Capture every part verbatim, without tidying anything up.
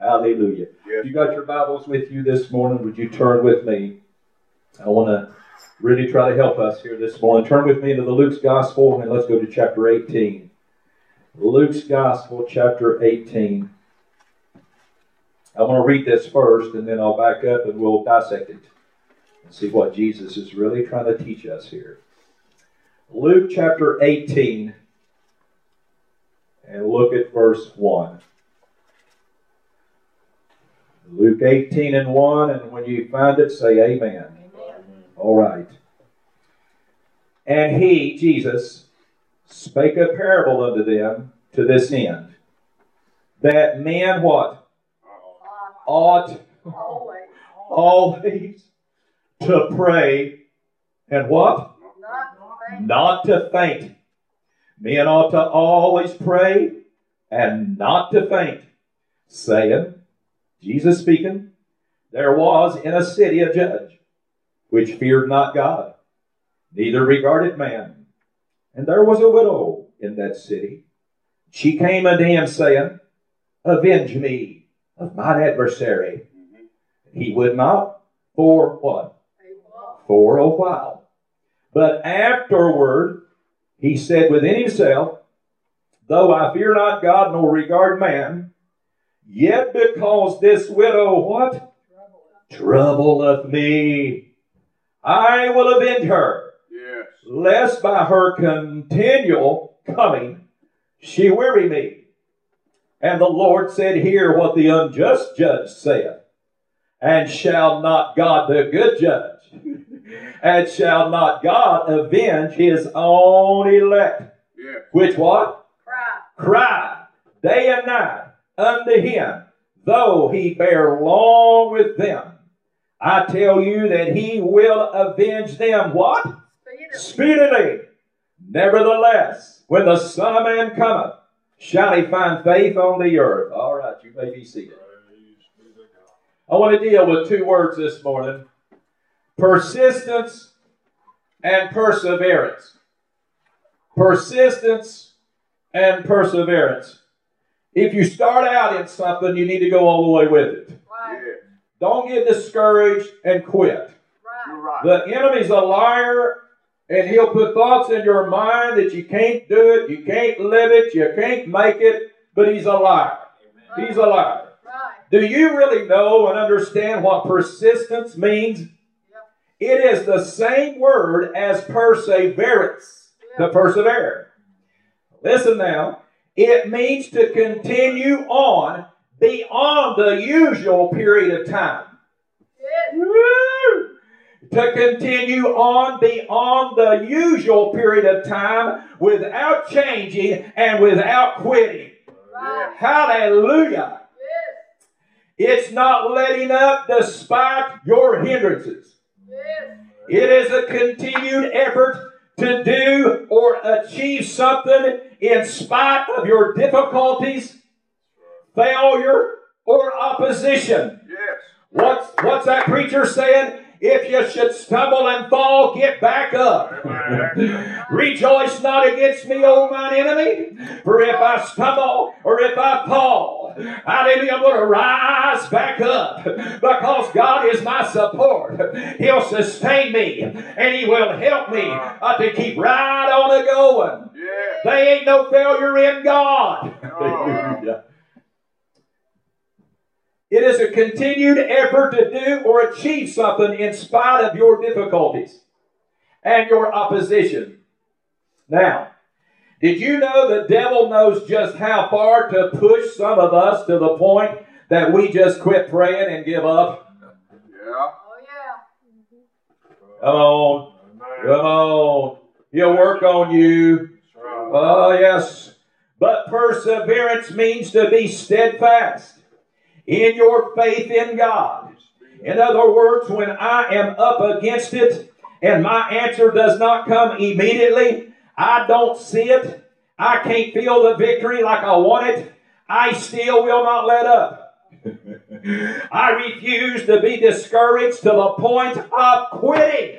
Hallelujah. Yes. If you got your Bibles with you this morning, would you turn with me? I want to really try to help us here this morning. Turn with me into the Luke's Gospel, and let's go to chapter eighteen. Luke's Gospel, chapter eighteen. I want to read this first, and then I'll back up and we'll dissect it and see what Jesus is really trying to teach us here. Luke chapter eighteen, and look at verse one. Luke eighteen and one, and when you find it, say amen. Amen. All right. And he, Jesus, spake a parable unto them to this end, that men what? Ought Always. always to pray, and what? Not faint. Not to faint. Men ought to always pray and not to faint, saying, Jesus speaking, there was in a city a judge, which feared not God, neither regarded man. And there was a widow in that city. She came unto him, saying, avenge me of mine adversary. He would not, for what? For a while. But afterward, he said within himself, though I fear not God nor regard man, yet because this widow, what? Troubleth me, I will avenge her, Yes. lest by her continual coming she weary me. And the Lord said, hear what the unjust judge saith. And shall not God, the good judge, and shall not God avenge his own elect? Yes. Which what? Cry. Cry day and night unto him, though he bear long with them. I tell you that he will avenge them what? Speedily. Speedily. Nevertheless, when the Son of Man cometh, shall he find faith on the earth? All right, you may be seated. I want to deal with two words this morning. Persistence and perseverance. Persistence and perseverance. If you start out in something, you need to go all the way with it. Right. Yes. Don't get discouraged and quit. You're Right. right. The enemy's a liar, and he'll put thoughts in your mind that you can't do it, you can't live it, you can't make it, but he's a liar. He's a liar. Right. Do you really know and understand what persistence means? Yep. It is the same word as perseverance, to Yep. persevere. Listen now. It means to continue on beyond the usual period of time. Yes. Woo! To continue on beyond the usual period of time without changing and without quitting. Right. Hallelujah. Yes. It's not letting up despite your hindrances. Yes. It is a continued effort to do or achieve something in spite of your difficulties, failure, or opposition. Yes. What's, what's that preacher saying? If you should stumble and fall, get back up. Rejoice not against me, O mine enemy, for if I stumble or if I fall, hallelujah, I'm going to rise back up because God is my support. He'll sustain me and He will help me uh, to keep right on a going. Yes. There ain't no failure in God. No. It is a continued effort to do or achieve something in spite of your difficulties and your opposition. Now, did you know the devil knows just how far to push some of us to the point that we just quit praying and give up? Yeah. Oh, yeah. Come on. Come on. He'll work on you. Oh, yes. But perseverance means to be steadfast in your faith in God. In other words, when I am up against it and my answer does not come immediately, I don't see it, I can't feel the victory like I want it, I still will not let up. I refuse to be discouraged to the point of quitting.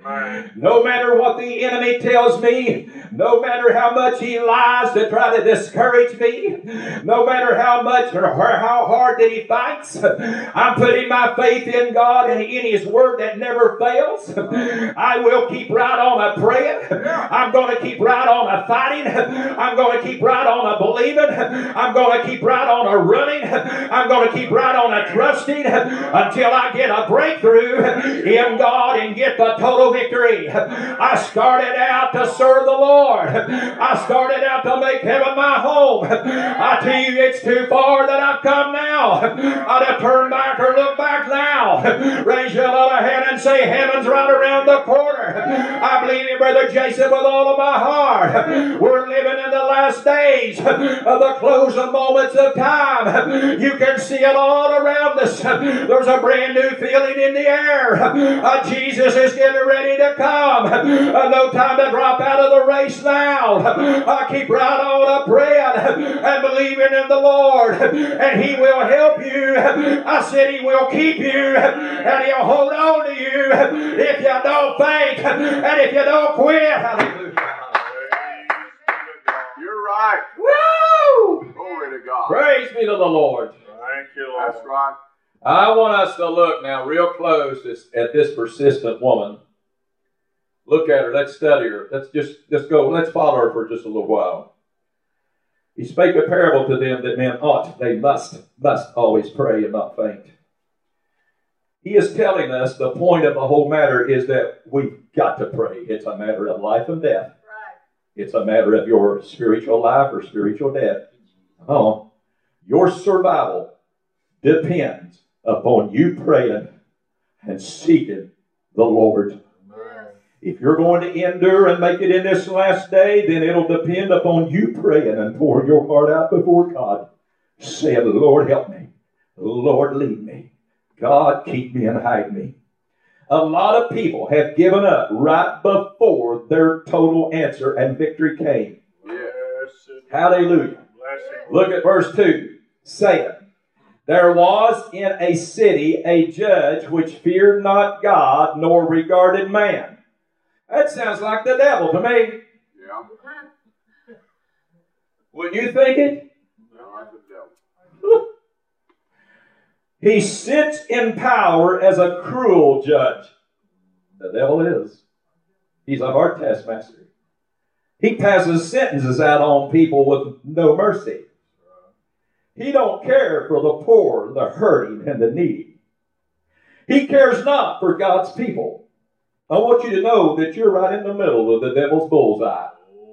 No matter what the enemy tells me, no matter how much he lies to try to discourage me, no matter how much or how hard that he fights, I'm putting my faith in God and in His Word that never fails. I will keep right on a praying. I'm going to keep right on a fighting. I'm going to keep right on a believing. I'm going to keep right on a running. I'm going to keep right on a trusting until I get a breakthrough in God and get the total victory. I started out to serve the Lord. I started out to make heaven my home. I tell you, it's too far that I've come now. I'd have turned back or look back now. Raise your little hand and say, heaven's right around the corner. I believe in Brother Jason with all of my heart. We're living in the last days of the closing moments of time. You can see it all around us. There's a brand new feeling in the air. Uh, Jesus is getting ready to come. Uh, no time to drop out of the race now. I keep right on a praying and believing in the Lord, and He will help you. I said He will keep you, and He'll hold on to you if you don't faint and if you don't quit. Hallelujah. You're right. Woo! Glory to God. Praise be to the Lord. Thank you, Lord. That's right. I want us to look now real close at this persistent woman. Look at her. Let's study her. Let's just, just go. Let's follow her for just a little while. He spake a parable to them that men ought, they must, must always pray and not faint. He is telling us the point of the whole matter is that we've got to pray. It's a matter of life and death. Right. It's a matter of your spiritual life or spiritual death. Oh, your survival depends upon you praying and seeking the Lord. If you're going to endure and make it in this last day, then it'll depend upon you praying and pouring your heart out before God, saying, Lord, help me. Lord, lead me. God, keep me and hide me. A lot of people have given up right before their total answer and victory came. Yes. Hallelujah. Look at verse two. Saying, there was in a city a judge which feared not God nor regarded man. That sounds like the devil to me. Yeah. Wouldn't you think it? No, like the devil. He sits in power as a cruel judge. The devil is. He's a hard taskmaster. He passes sentences out on people with no mercy. He don't care for the poor, the hurting, and the needy. He cares not for God's people. I want you to know that you're right in the middle of the devil's bullseye.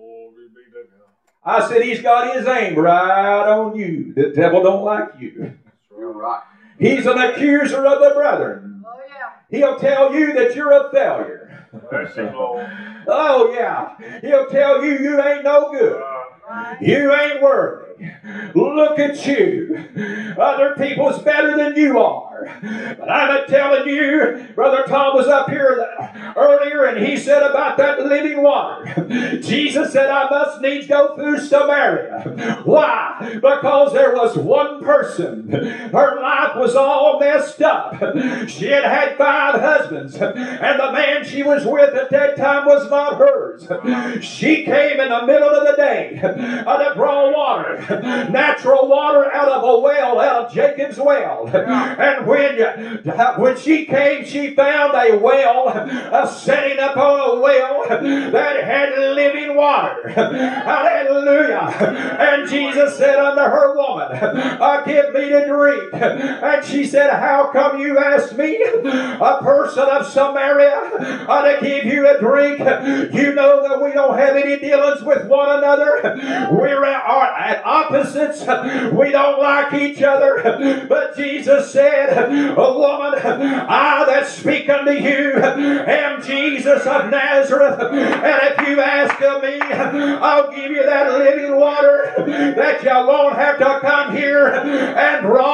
I said he's got his aim right on you. The devil don't like you. You're right. He's an accuser of the brethren. Oh, yeah. He'll tell you that you're a failure. Bless you, Lord. Oh, yeah. He'll tell you you ain't no good. Right. You ain't worthy. Look at you. Other people's better than you are. But I'm telling you, Brother Tom was up here earlier and he said about that living water. Jesus said, I must needs go through Samaria. Why? Because there was one person. Her life was all messed up. She had had five husbands, and the man she was with at that time was not hers. She came in the middle of the day uh, to draw water, natural water out of a well, out of Jacob's well. And when, uh, when she came, she found a well, uh, setting up on a well that had living water. Hallelujah. And Jesus said unto her, woman, uh, give me to drink. And she said, how come you ask me, a person of Samaria, uh, to give you a drink? You know that we don't have any dealings with one another. We're at, are at opposites. We don't like each other. But Jesus said, a woman, I that speak unto you am Jesus of Nazareth. And if you ask of me, I'll give you that living water that you won't have to come here and draw.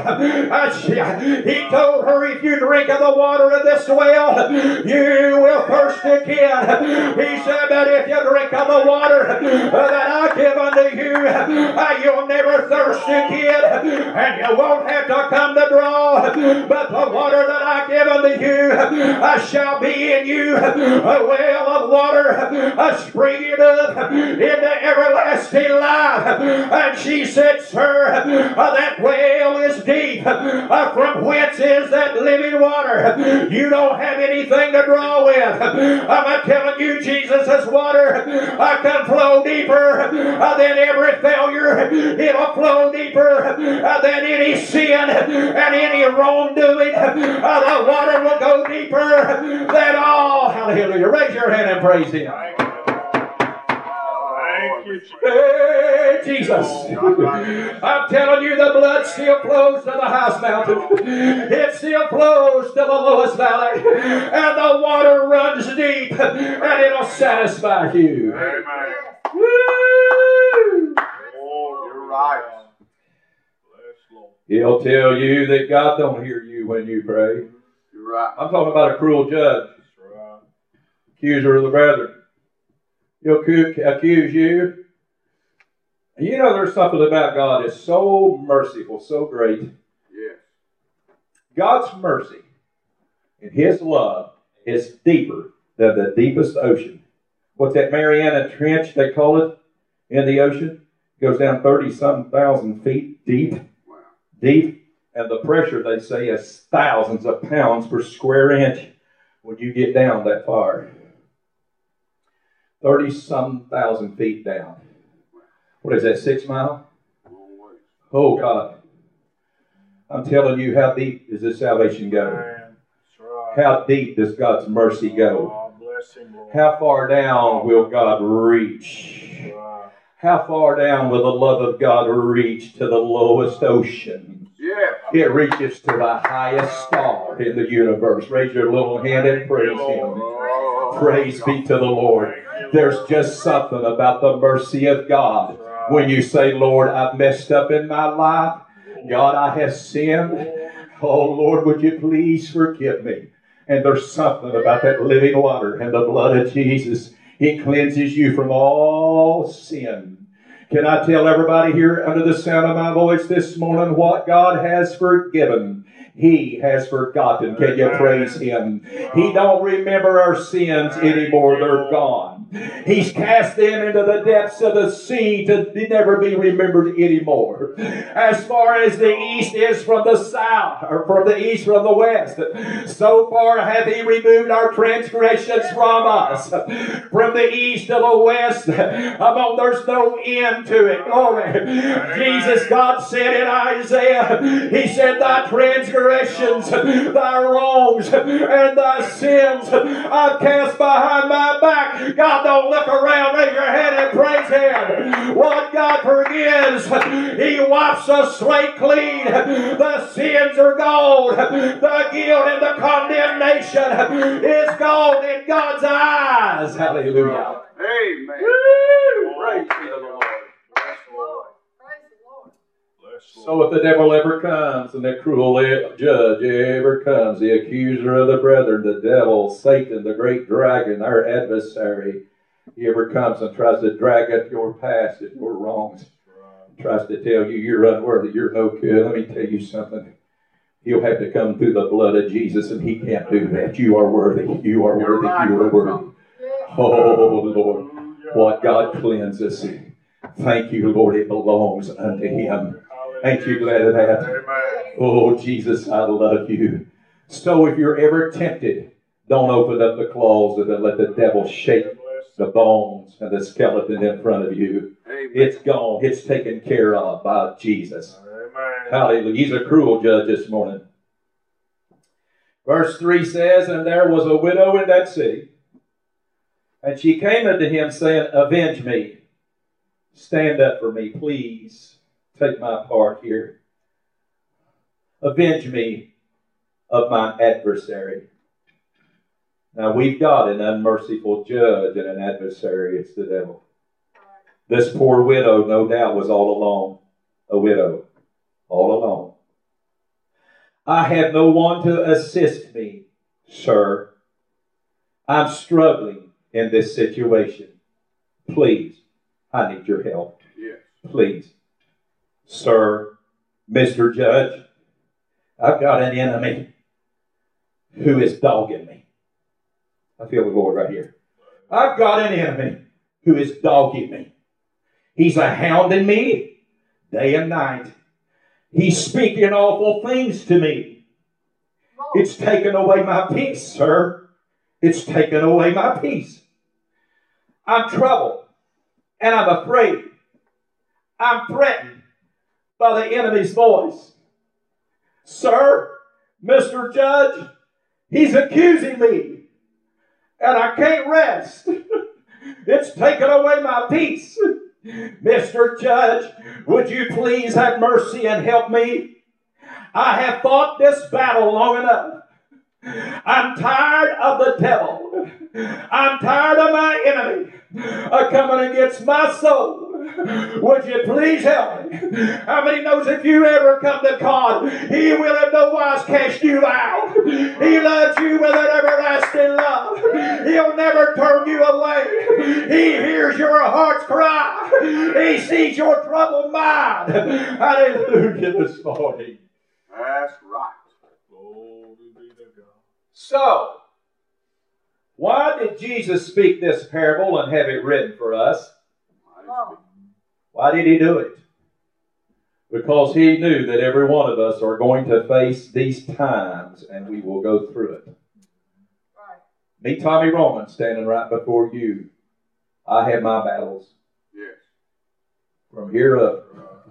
Uh, she- He told her, if you drink of the water of this well, you will thirst again. He said that if you drink of the water that I give unto you, uh, you'll never thirst again, and you won't have to come to draw, but the water that I give unto you uh, shall be in you a well of water, uh, springing up into everlasting life. And she said, sir, uh, that well is deep. Uh, from whence is that living water? You don't have anything to draw with. I'm telling you, Jesus' water uh, can flow deeper uh, than every failure. It'll flow deeper uh, than any sin and any wrongdoing. Uh, the water will go deeper than all. Hallelujah. Raise your hand and praise Him. Thank you. Thank you, Jesus. Hey, Jesus. I'm telling you, the blood still flows to the highest mountain. It still flows to the lowest valley. And the water runs deep. And it'll satisfy you. Amen. Woo! Oh, You're right. Bless Lord. He'll tell you that God don't hear you when you pray. You're right. I'm talking about a cruel judge, That's right. accuser of the brethren. He'll cu- accuse you. And you know there's something about God that's so merciful, so great. Yes. God's mercy and His love is deeper than the deepest ocean. What's that Mariana Trench, they call it, in the ocean? It goes down thirty-some thousand feet deep. Wow. Deep. And the pressure, they say, is thousands of pounds per square inch when you get down that far. thirty-some thousand feet down. What is that, six mile? Long ways. Oh, God. I'm telling you, how deep does this salvation go? Man, that's right. How deep does God's mercy go? Oh, bless Him, Lord. How far down will God reach? That's right. How far down will the love of God reach to the lowest ocean? Yes. It reaches to the highest star in the universe. Raise your little hand and praise Him. Oh, Praise be to the Lord. There's just something about the mercy of God. When you say, Lord, I've messed up in my life. God, I have sinned. Oh, Lord, would you please forgive me? And there's something about that living water and the blood of Jesus. It cleanses you from all sin. Can I tell everybody here under the sound of my voice this morning what God has forgiven? He has forgotten. Can you praise Him? He don't remember our sins anymore. They're gone. He's cast them into the depths of the sea to never be remembered anymore. As far as the east is from the south, or from the east from the west, so far hath He removed our transgressions from us. From the east to the west, among there's no end to it. Glory. Jesus, God said in Isaiah, He said, thy transgressions, thy wrongs, and thy sins I've cast behind my back. God, don't look around. Raise your hand and praise Him. What God forgives, He wipes us slate clean. The sins are gone. The guilt and the condemnation is gone in God's eyes. Hallelujah. Amen. Woo! Praise be to the Lord. Bless the Lord. Praise the Lord. Bless the Lord. So if the devil ever comes, and the cruel judge ever comes, the accuser of the brethren, the devil, Satan, the great dragon, our adversary, he ever comes and tries to drag up your past and your wrongs, tries to tell you you're unworthy, you're no good. Let me tell you something. He'll have to come through the blood of Jesus, and he can't do that. You are worthy. You are You're worthy. right, You are worthy. Yeah. Oh, Lord, what God cleanses. Thank you, Lord. It belongs unto Him. Ain't you glad of that? Amen. Oh, Jesus, I love you. So if you're ever tempted, don't open up the closet and let the devil shake the bones and the skeleton in front of you. Amen. It's gone. It's taken care of by Jesus. Amen. Hallelujah. He's a cruel judge this morning. Verse three says, and there was a widow in that city, and she came unto him, saying, avenge me. Stand up for me, please. Take my part here. Avenge me of my adversary. Now, we've got an unmerciful judge and an adversary. It's the devil. This poor widow, no doubt, was all alone. A widow. All alone. I have no one to assist me, sir. I'm struggling in this situation. Please, I need your help. Yes. Please. Sir, Mister Judge, I've got an enemy who is dogging me. I feel the Lord right here. I've got an enemy who is dogging me. He's a hounding me day and night. He's speaking awful things to me. It's taken away my peace, sir. It's taken away my peace. I'm troubled and I'm afraid. I'm threatened by the enemy's voice. Sir, Mister Judge, he's accusing me and I can't rest. It's taken away my peace. Mister Judge, would you please have mercy and help me? I have fought this battle long enough. I'm tired of the devil. I'm tired of my enemy uh, coming against my soul. Would you please help me? How many knows if you ever come to God, He will in no wise cast you out. He loves you with an everlasting love. He'll never turn you away. He hears your heart's cry. He sees your troubled mind. Hallelujah this morning. That's right. Glory be to God. So, why did Jesus speak this parable and have it written for us? Oh. Why did He do it? Because He knew that every one of us are going to face these times and we will go through it. Right. Me, Tommy Roman, standing right before you. I have my battles. Yes. From here up.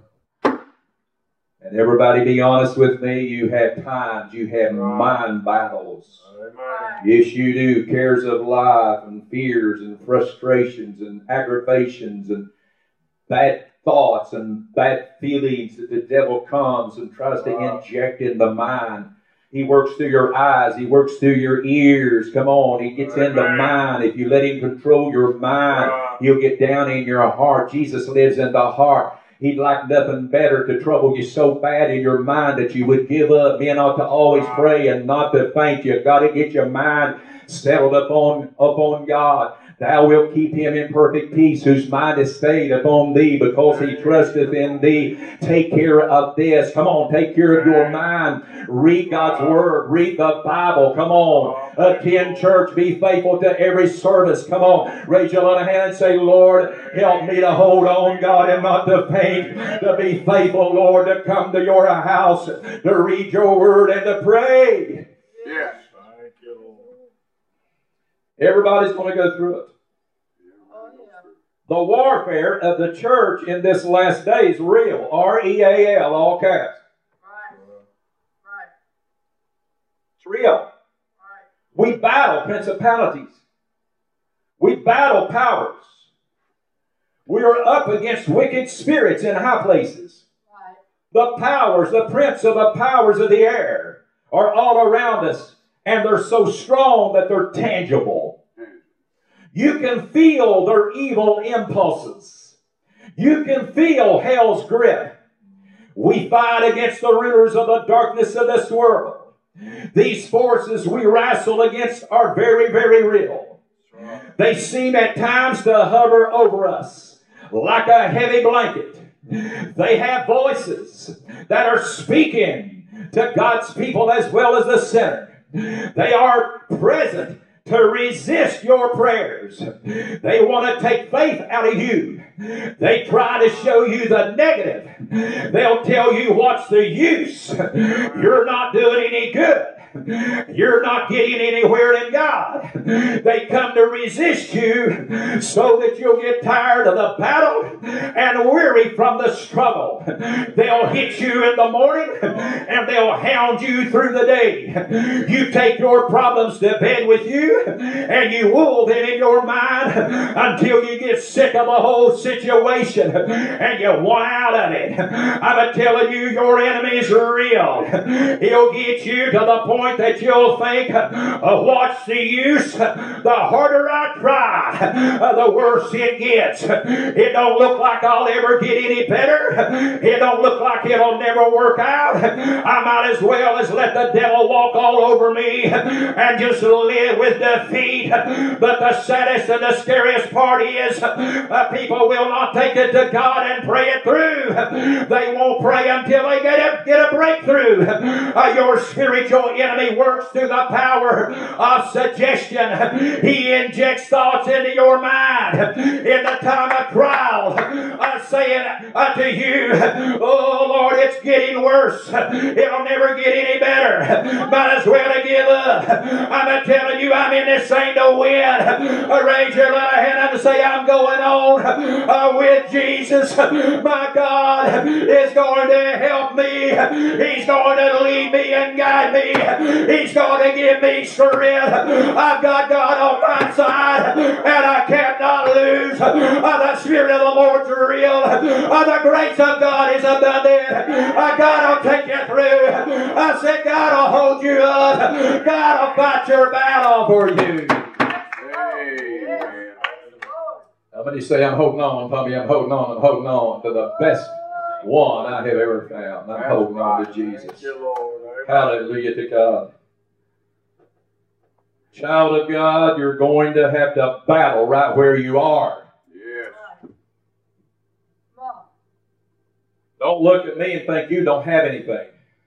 And everybody be honest with me, you have times, you have mind battles. Amen. Yes, you do. Cares of life and fears and frustrations and aggravations and bad thoughts and bad feelings that the devil comes and tries to inject in the mind. He works through your eyes. He works through your ears. Come on. He gets in the mind. If you let Him control your mind, He'll get down in your heart. Jesus lives in the heart. He'd like nothing better to trouble you so bad in your mind that you would give up. Men ought to always pray and not to faint. You've got to get your mind settled upon, upon God. Thou wilt keep him in perfect peace, whose mind is stayed upon thee, because he trusteth in thee. Take care of this. Come on, take care of your mind. Read God's Word. Read the Bible. Come on. Attend church. Be faithful to every service. Come on. Raise your little hand and say, Lord, help me to hold on, God, and not to faint. To be faithful, Lord, to come to your house, to read your Word and to pray. Yes. Thank you, Lord. Everybody's going to go through it. Oh, yeah. The warfare of the church in this last day is real. R E A L, all caps. Right. Right. It's real. Right. We battle principalities. We battle powers. We are up against wicked spirits in high places. Right. The powers, the prince of the powers of the air are all around us, and they're so strong that they're tangible. You can feel their evil impulses. You can feel hell's grip. We fight against the rulers of the darkness of this world. These forces we wrestle against are very, very real. They seem at times to hover over us like a heavy blanket. They have voices that are speaking to God's people as well as the sinner. They are present to resist your prayers. They want to take faith out of you. They try to show you the negative. They'll tell you what's the use. You're not doing any good. You're not getting anywhere in God. They come to resist you so that you'll get tired of the battle and weary from the struggle. They'll hit you in the morning and they'll hound you through the day. You take your problems to bed with you and you wool them in your mind until you get sick of the whole situation and you want out of it. I'm telling you, your enemy's real. He'll get you to the point point that you'll think, uh, what's the use? The harder I try, uh, the worse it gets. It don't look like I'll ever get any better. It don't look like it'll never work out. I might as well as let the devil walk all over me and just live with defeat. But the saddest and the scariest part is uh, people will not take it to God and pray it through. They won't pray until they get a, get a breakthrough. Uh, your spiritual enemy works through the power of suggestion. He injects thoughts into your mind in the time of trial, uh, saying uh, to you, oh Lord, it's getting worse. It'll never get any better. Might as well to give up. I'm telling you, I'm in this thing to win. Uh, raise your little hand and say, I'm going on uh, with Jesus. My God is going to help me. He's going to lead me and guide me. He's going to give me strength. I've got God on my side, and I cannot lose. Uh, the Spirit of the Lord's real. Uh, the grace of God is abundant. Uh, God will take you through. I said, God will hold you up. God will fight your battle for you. Amen. How many say, I'm holding on, Tommy, I'm holding on, I'm holding on to the best one I have ever found. I'm holding on to Jesus. Thank you, Lord. Amen. Hallelujah to God. Child of God, you're going to have to battle right where you are. Yes. Don't look at me and think you don't have anything.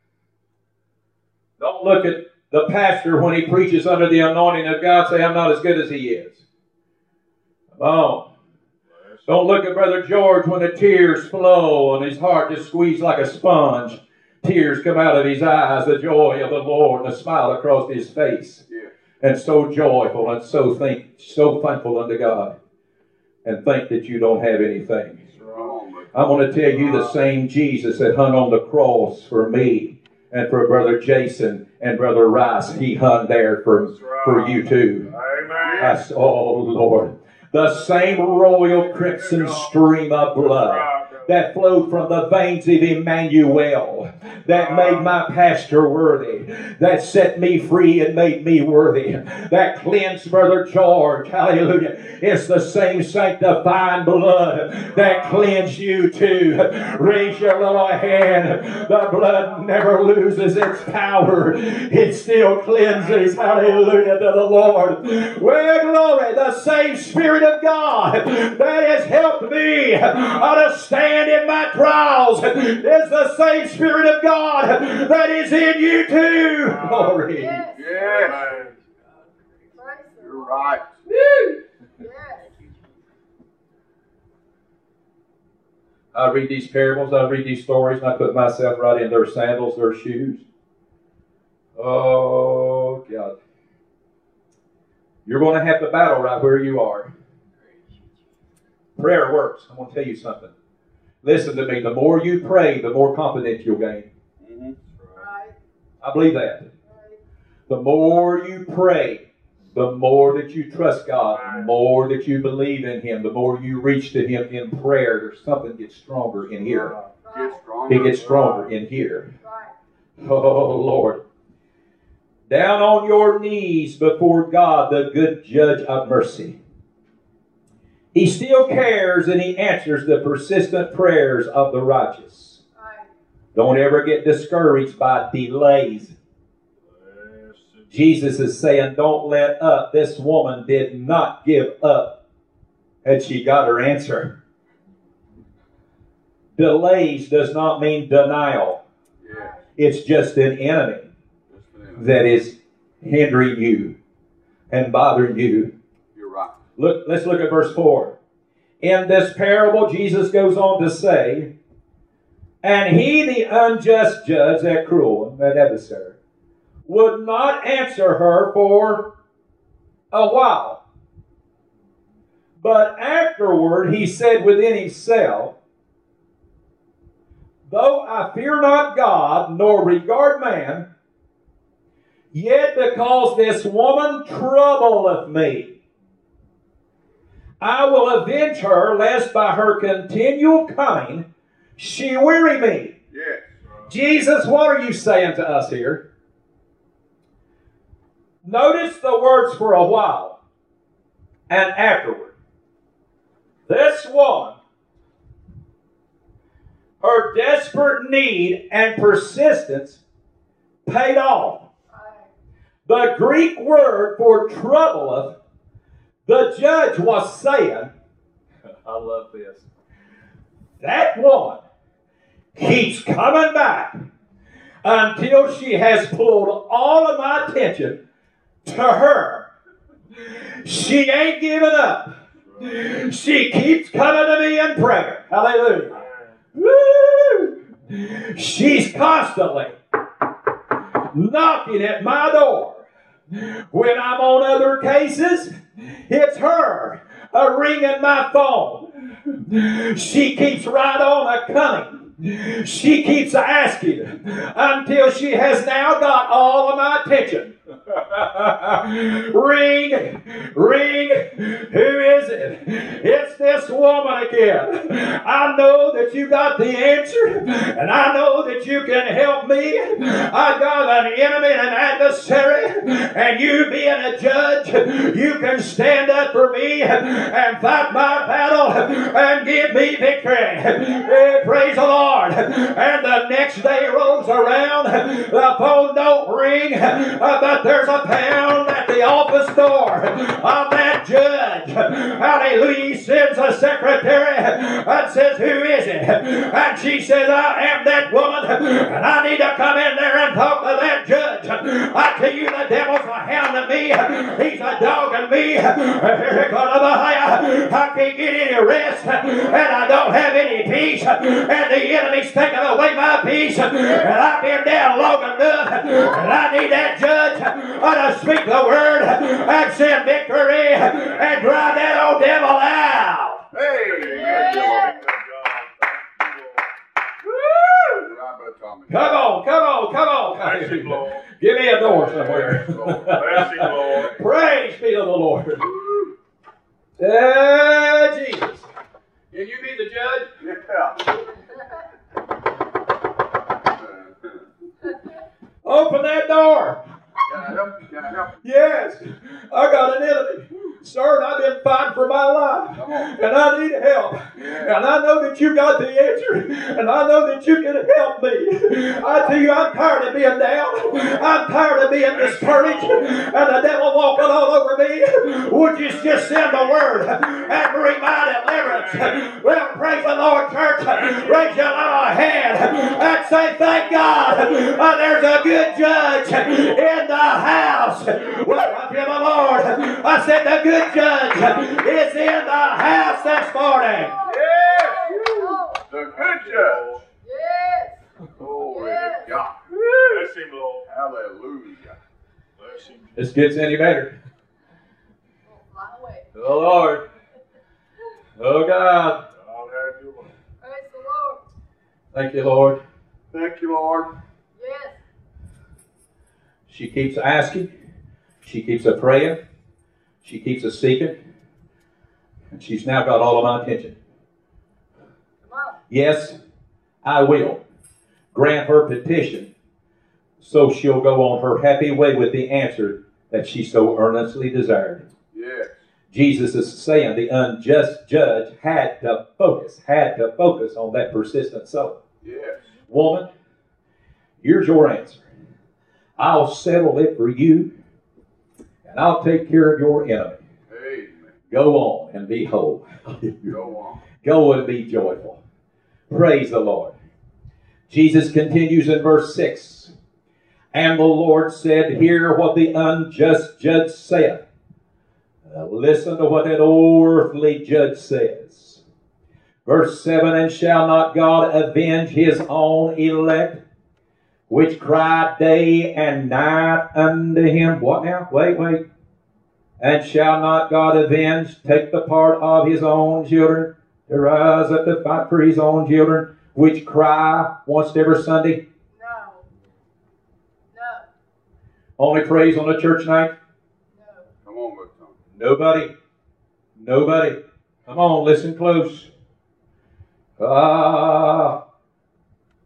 Don't look at the pastor when he preaches under the anointing of God, say, I'm not as good as he is. Come on. Don't look at Brother George when the tears flow and his heart just squeezed like a sponge. Tears come out of his eyes, the joy of the Lord, and a smile across his face. Yeah. And so joyful and so think, so thankful unto God. And think that you don't have anything. I want to tell you the same Jesus that hung on the cross for me and for Brother Jason and Brother Rice, he hung there for, for you too. Amen. That's, oh Lord. The same royal crimson stream of blood that flowed from the veins of Emmanuel, that made my pastor worthy, that set me free and made me worthy, that cleansed Brother George, hallelujah. It's the same sanctifying blood that cleansed you too. Raise your little hand. The blood never loses its power. It still cleanses, hallelujah, to the Lord. Well, glory, the same Spirit of God that has helped me to stand in my trials is the same Spirit of God that is in you too. Glory. Yes. Yes. You're right. Yes. I read these parables, I read these stories, and I put myself right in their sandals, their shoes. Oh, God. You're going to have to battle right where you are. Prayer works. I'm going to tell you something. Listen to me. The more you pray, the more confidence you'll gain. Mm-hmm. Right. I believe that. Right. The more you pray, the more that you trust God, the more that you believe in Him, the more you reach to Him in prayer, there's something gets stronger in here. Get stronger. It gets stronger in here. Right. Oh, Lord. Down on your knees before God, the good judge of mercy. He still cares and He answers the persistent prayers of the righteous. Right. Don't ever get discouraged by delays. Jesus is saying, don't let up. This woman did not give up and she got her answer. Delays does not mean denial. Yeah. It's just an enemy that is hindering you and bothering you. You're right. Look, let's look at verse four. In this parable, Jesus goes on to say, and he, the unjust judge, that cruel, that adversary, would not answer her for a while. But afterward he said within himself, though I fear not God, nor regard man, yet because this woman troubleth me, I will avenge her, lest by her continual coming she weary me. Yes. Jesus, what are you saying to us here? Notice the words for a while and afterward. This one, her desperate need and persistence paid off. The Greek word for troubleth, the judge was saying, I love this, that one keeps coming back until she has pulled all of my attention to her. She ain't giving up. She keeps coming to me in prayer. Hallelujah. Woo! She's constantly knocking at my door. When I'm on other cases, it's her a ringing my phone. She keeps right on a coming. She keeps asking until she has now got all of my attention. Ring, ring, who is it? It's this woman again. I know that you got the answer, and I know that you can help me. I got an enemy and an adversary, and you being a judge, you can stand up for me and fight my battle and give me victory. Eh, praise the Lord. And the next day rolls around, the phone don't ring, uh, but there's a pound at the office door of that judge. Hallelujah. He sends a secretary and says, who is it? And she says, I am that woman, and I need to come in there and talk to that judge. I tell you, the devil's a hound of me. He's a dog of me. I can't get any rest, and I don't have any peace, and the enemy's taking away my peace, and I've been down long enough, and I need that judge to speak the word and send victory and drive that old devil out. Hey, Yeah. Woo! Come on, come on, come on. Bless you, Lord. Give me a door somewhere. Bless you, Lord. Praise be to the Lord. Uh, Jesus. Can you be the judge? Yeah. Open that door. Can I help you? Can I help you? Yes, I got an enemy. Sir, and I've been fighting for my life. Come on. And I need help. And I know that you got the answer. And I know that you can help me. I tell you, I'm tired of being down. I'm tired of being discouraged. And the devil walking all over me. Would you just send the word and bring my deliverance? Well, praise the Lord, church. Raise your little hand and say, thank God. Uh, there's a good judge in the house. Welcome to the Lord. I said the good judge is in the house this morning. Yes. The good judge. Yes. Glory Yes. to God. Bless him, Lord. Hallelujah. Bless him. This gets any better. Fly away. Oh Lord. Oh God. God have your way. Praise the Lord. Thank you, Lord. Thank you, Lord. Yes. She keeps asking. She keeps a praying. She keeps a seeking. And she's now got all of my attention. Come on. Yes, I will grant her petition, so she'll go on her happy way with the answer that she so earnestly desired. Yes. Jesus is saying the unjust judge had to focus, had to focus on that persistent soul. Yes. Woman, here's your answer. I'll settle it for you, and I'll take care of your enemy. Amen. Go on and be whole. Go on. Go and be joyful. Praise the Lord. Jesus continues in verse six. And the Lord said, hear what the unjust judge saith. Now listen to what that old earthly judge says. Verse seven, and shall not God avenge his own elect, which cry day and night unto him? What now? Wait, wait. And shall not God avenge, take the part of his own children, to rise up to fight for his own children, which cry once every Sunday? No. No. Only praise on a church night? No. Come on, Brother Tom. Nobody. Nobody. Come on, listen close. Ah,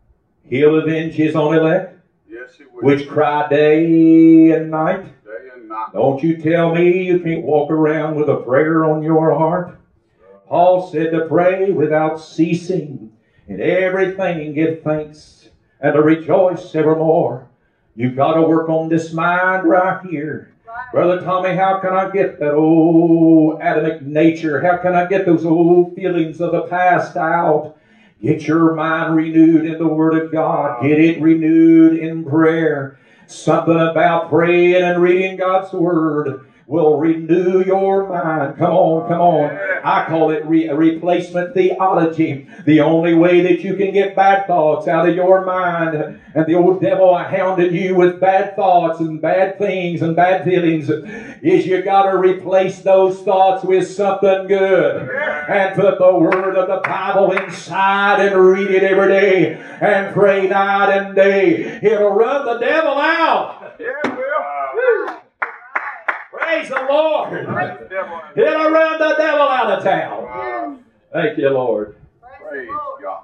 he'll avenge his own elect, Yes, he will. which cry day and night Day and night. not. Don't you tell me you can't walk around with a prayer on your heart. Paul said to pray without ceasing. In everything give thanks and to rejoice evermore. You've got to work on this mind right here. Right. Brother Tommy, how can I get that old Adamic nature? How can I get those old feelings of the past out? Get your mind renewed in the Word of God. Get it renewed in prayer. Something about praying and reading God's Word will renew your mind. Come on, come on. I call it re- replacement theology. The only way that you can get bad thoughts out of your mind and the old devil hounding you with bad thoughts and bad things and bad feelings is you got to replace those thoughts with something good and put the Word of the Bible inside and read it every day and pray night and day. It'll run the devil out. Yeah, it will. Wow. Praise the Lord. Praise the devil. It'll run the devil out of town. Wow. Thank you, Lord. Praise Praise the Lord. God.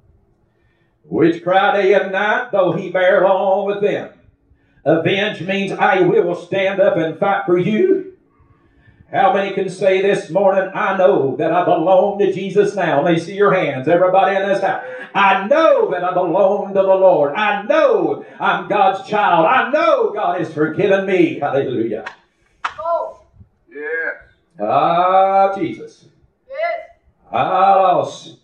Which cry day and night, though he bear along with them. Avenge means I will stand up and fight for you. How many can say this morning, I know that I belong to Jesus now? Let me see your hands, everybody in this house. I know that I belong to the Lord. I know I'm God's child. I know God has forgiven me. Hallelujah. Oh, Yes. Ah, Jesus. yes. Ah,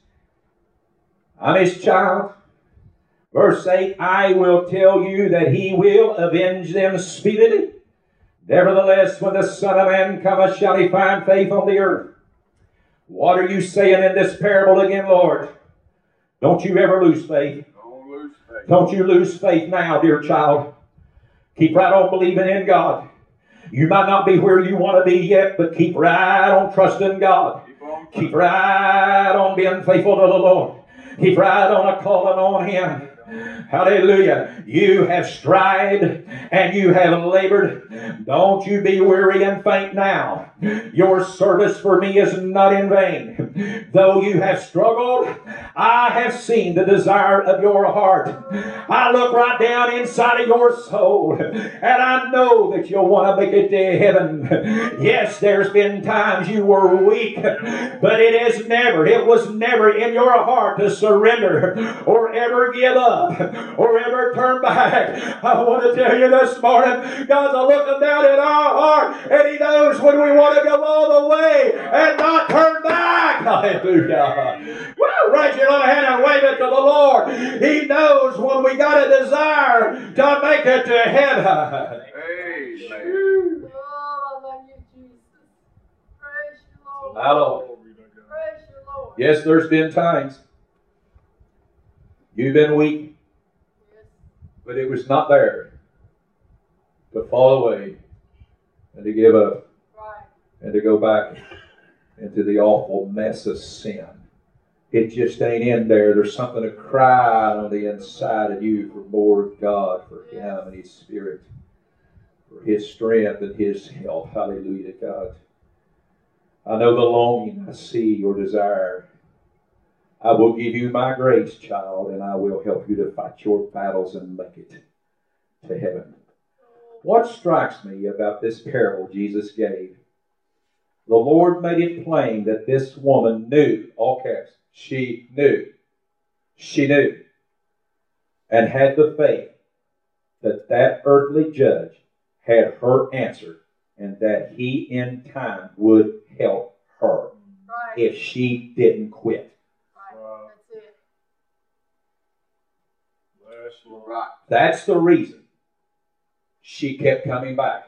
I'm his child. Verse eight, I will tell you that he will avenge them speedily. Nevertheless, when the Son of Man cometh, shall he find faith on the earth? What are you saying in this parable again, Lord? Don't you ever lose faith. Don't lose faith. Don't you lose faith now, dear child. Keep right on believing in God. You might not be where you want to be yet, but keep right on trusting God. Keep on. Keep right on being faithful to the Lord. Keep right on a calling on Him. Hallelujah. You have strived and you have labored. Don't you be weary and faint now. Your service for me is not in vain. Though you have struggled, I have seen the desire of your heart. I look right down inside of your soul and I know that you'll want to make it to heaven. Yes, there's been times you were weak, but it is never, it was never in your heart to surrender or ever give up or ever turn back. I want to tell you this morning, God's looking down at our heart and He knows when we want to go all the way and not turn back. Hallelujah. Woo, raise your little hand and wave it to the Lord. He knows when we got a desire to make it to heaven. Amen. Oh, I love you, Jesus. Praise you, Lord. My Lord. Praise you, Lord. Yes, there's been times you've been weak, Yes. but it was not there to fall away and to give up Right. and to go back into the awful mess of sin. It just ain't in there. There's something to cry on the inside of you for more of God, for Him and His Spirit, for His strength and His help. Hallelujah, God. I know the longing. I see your desire. I will give you my grace, child, and I will help you to fight your battles and make it to heaven. What strikes me about this parable Jesus gave, the Lord made it plain that this woman knew, all caps, she knew, she knew, and had the faith that that earthly judge had her answer and that he in time would help her Right. if she didn't quit. Right. That's it. Bless the Lord. Right. That's the reason she kept coming back.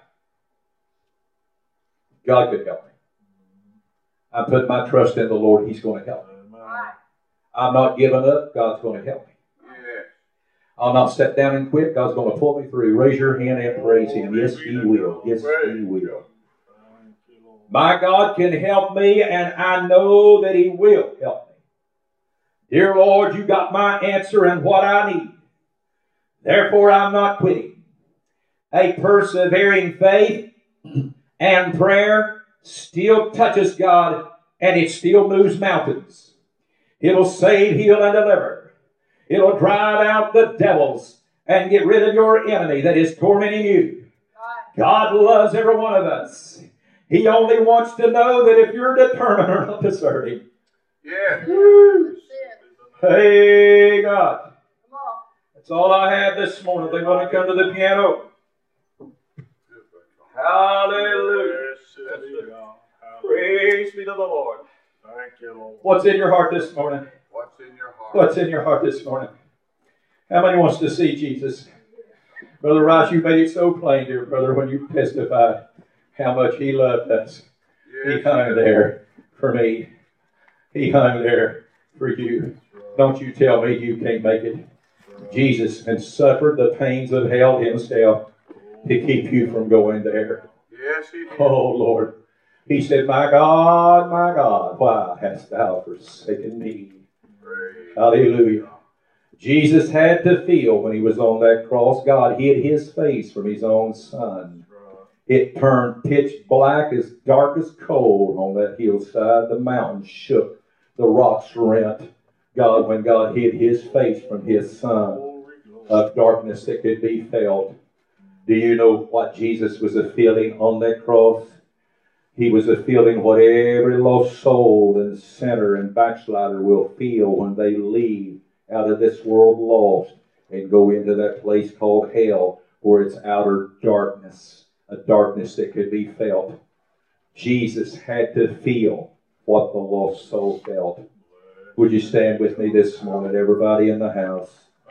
God could help me. I put my trust in the Lord. He's going to help me. Amen. Right. I'm not giving up. God's going to help me. Yes. I'll not step down and quit. God's going to pull me through. Raise your hand and praise Him. Yes, He will. Yes, He will. Thank you, Lord. My God can help me, and I know that He will help me. Dear Lord, You got my answer and what I need. Therefore, I'm not quitting. A persevering faith and prayer still touches God, and it still moves mountains. It'll save, heal, and deliver. It'll drive out the devils and get rid of your enemy that is tormenting you. Right. God loves every one of us. He only wants to know that if you're determined or not to serve Him. Yeah. Woo. Hey, God. Come on. That's all I have this morning. They want to come to the piano. Hallelujah. Blessed be God. Praise be to the Lord. Thank you, Lord. What's in your heart this morning? What's in your heart? What's in your heart this morning? How many wants to see Jesus? Brother Ross, you made it so plain, dear brother, when you testified how much He loved us. He Yes. hung there for me. He hung there for you. Don't you tell me you can't make it. Jesus has suffered the pains of hell Himself to keep you from going there. Yes, He did. Oh, Lord. He said, my God, my God, why hast thou forsaken me? Praise Hallelujah. Jesus had to feel when He was on that cross, God hid His face from His own Son. It turned pitch black, as dark as coal on that hillside. The mountains shook. The rocks rent. God, when God hid His face from His Son, of darkness that could be felt. Do you know what Jesus was a feeling on that cross? He was a feeling what every lost soul and sinner and backslider will feel when they leave out of this world lost and go into that place called hell, where it's outer darkness, a darkness that could be felt. Jesus had to feel what the lost soul felt. Would you stand with me this morning, everybody in the house?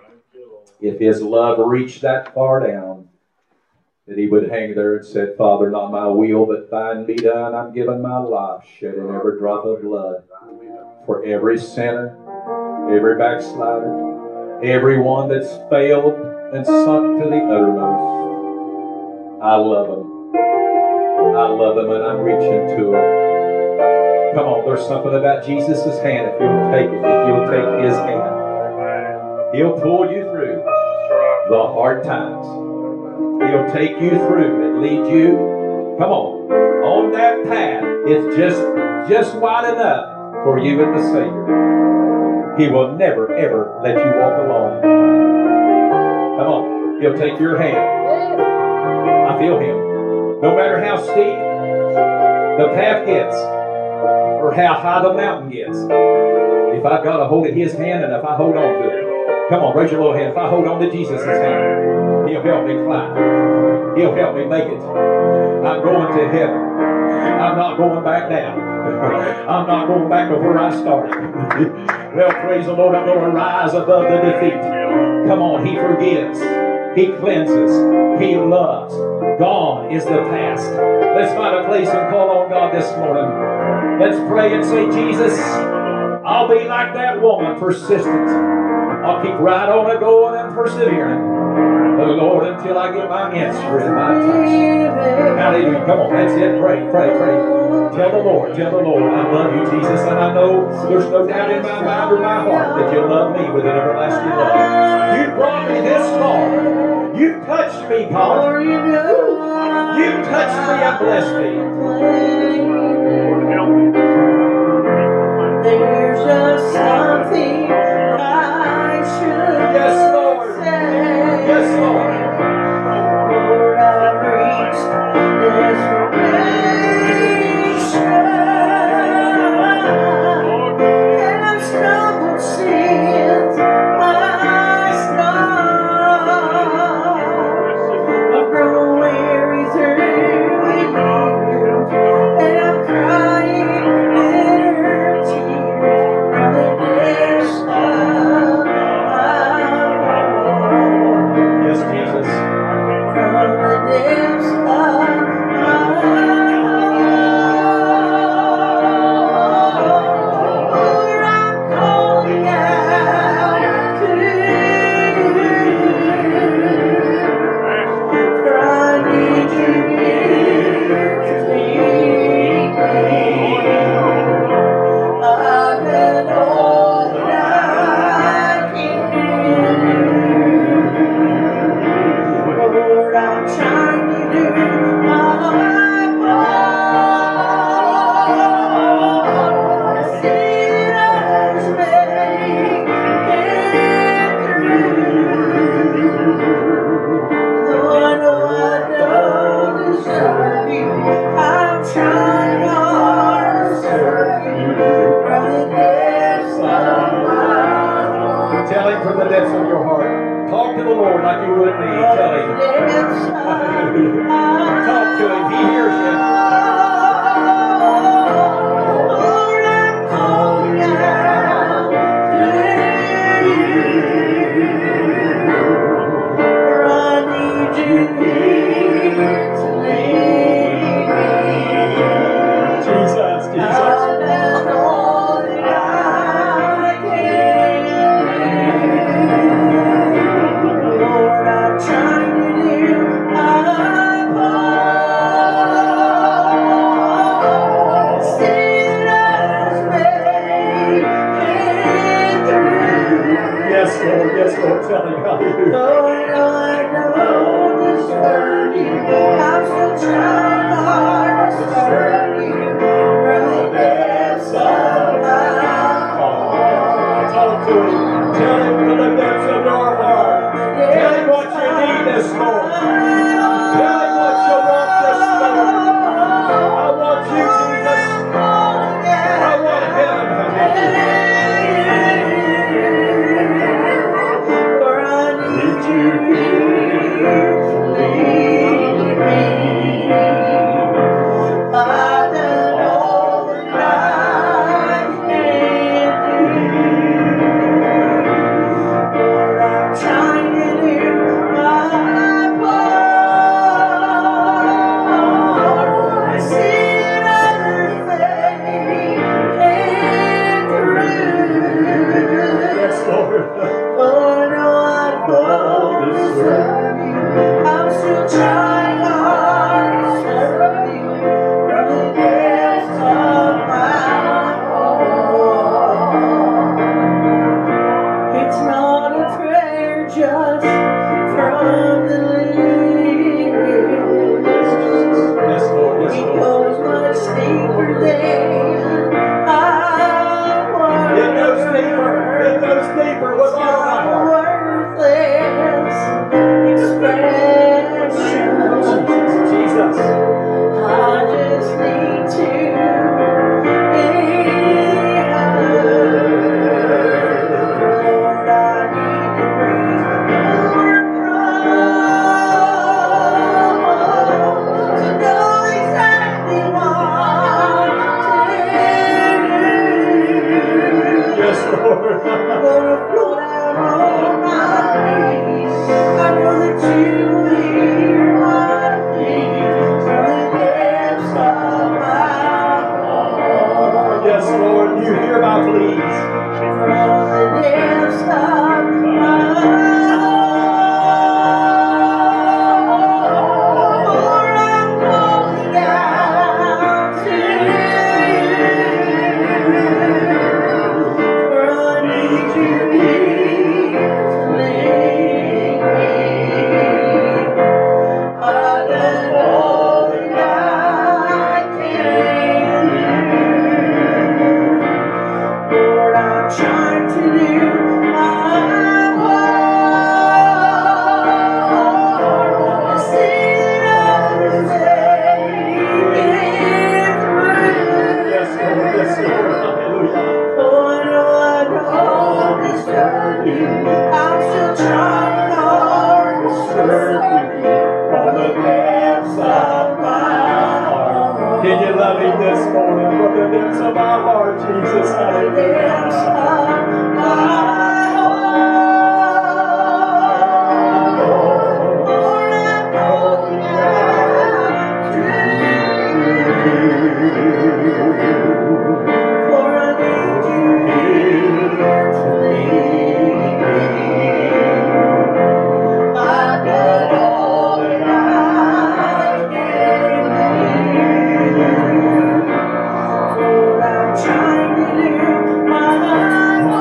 If His love reached that far down, that He would hang there and said, Father, not my will, but Thine be done. I'm giving my life, shedding every drop of blood for every sinner, every backslider, everyone that's failed and sunk to the uttermost. I love them. I love them, and I'm reaching to them. Come on, there's something about Jesus' hand. If you'll take it, if you'll take His hand, He'll pull you through the hard times. He'll take you through and lead you. Come on, on that path. It's just, just wide enough for you and the Savior. He will never, ever let you walk alone. Come on, He'll take your hand. I feel Him. No matter how steep the path gets, or how high the mountain gets, if I've got a hold of His hand and if I hold on to it, come on, raise your little hand. If I hold on to Jesus' hand, He'll help me climb. He'll help me make it. I'm going to heaven. I'm not going back down. I'm not going back to where I started. Well, praise the Lord, I'm going to rise above the defeat. Come on, He forgives. He cleanses. He loves. Gone is the past. Let's find a place and call on God this morning. Let's pray and say, Jesus, I'll be like that woman, persistent. I'll keep right on a going and persevering. Oh Lord, until I get my answer in my touch. Hallelujah. Come on, that's it. Pray, pray, pray. Tell the Lord, tell the Lord, I love you, Jesus, and I know there's no doubt in my mind or my heart that you love me with an everlasting love. You brought me this far. You touched me, God. You touched me and blessed me. There's just something I should Yes, Lord. say. Yes, Lord. Lord, I've reached desperation, and I've stumbled since my start. I've grown weary through the years, and I'm crying bitter tears from the depths with me. Tell him. Talk to him. He hears you. Lord, I'm calling out to you. For I need you here to lead me. Jesus, Jesus. I've done all that I can. Lord, I'm trying to do my part. See that others making through. Yes, Lord. Yes, Lord. Tell him. Hallelujah. Lord, I know this burden. I'm still trying hard to serve you from the depths of my heart. Talk to him. Tell him from the depths of your heart. Tell him what you need this morning. Tell him what you want this morning. I want you, Jesus. I want heaven. For I need you here to lead me. I've done all that I can do. Lord, I'm trying to do my part. I see others making through. Yes, Lord. Lord, no, I don't deserve you. I'm still trying hard to serve you from the depths of my heart. It's not a prayer just from the lips. Yes, Lord. Yes, It Lord. goes much deeper than I It goes deeper. It was. goes deeper with all my heart. Worthless expression. Jesus. I just need to be heard. Lord, I need to breathe your throne to know exactly what to do. Yes, Lord. Gonna float out on my knees. I know that you hear my plea from the depths of my heart. Yes, Lord. You hear my pleas. From the depths of my heart. Lord, I'm calling out to you. For I need you here to lead me. I've done all that I can do. Lord, I'm trying to do my part. I see that others making through. Yes, Lord. Yes, Lord. Hallelujah. Oh, I know I don't deserve you. I'm still trying hard to serve you from the depths of my heart. Can you love him this morning from the depths of our heart, Jesus? From the depths Hallelujah. of my heart. Lord, I'm calling out to you. For I need you here to lead me. I've done all that I can do. For I'm trying to do my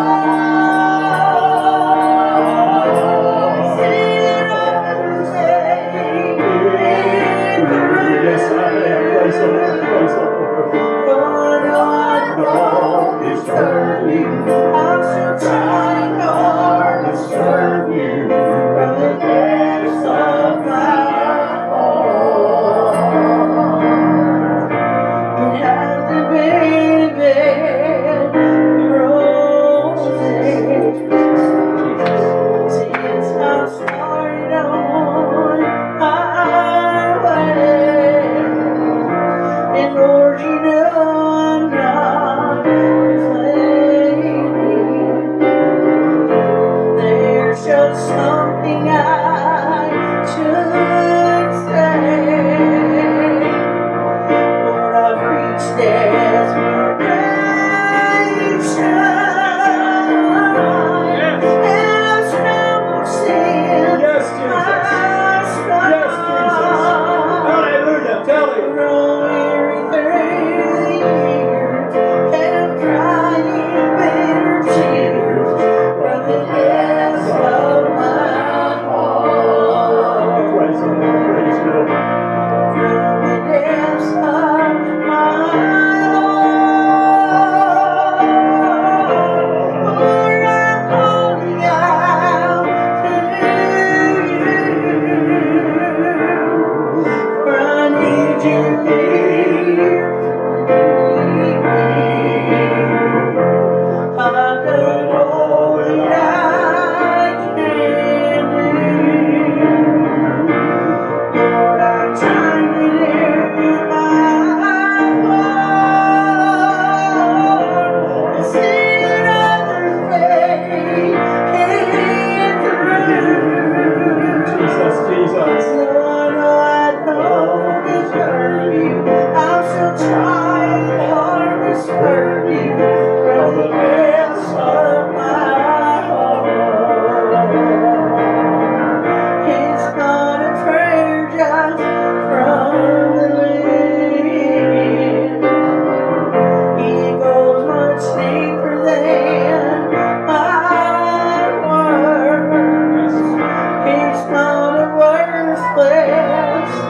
express,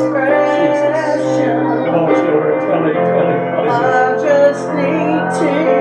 expression. Come on, children, tell him, tell him. Hallelujah. I just need to